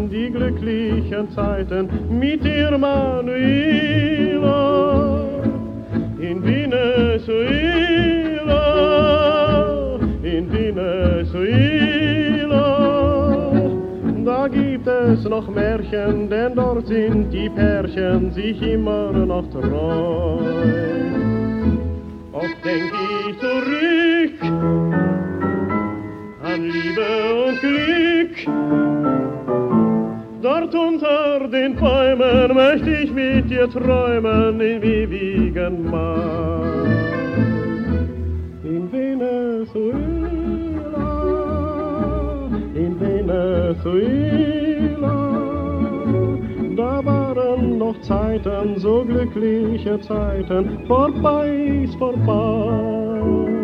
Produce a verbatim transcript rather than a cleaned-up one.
Zeiten, die glücklichen Zeiten mit dir, Manuela. In Venezuela, in Venezuela, da gibt es noch Märchen, denn dort sind die Pärchen sich immer noch treu. Oft denk ich zurück an Liebe und Glück. Dort unter den Bäumen möchte ich mit dir träumen im ewigen Mai. In Venezuela, in Venezuela, da waren noch Zeiten, so glückliche Zeiten, vorbei ist vorbei.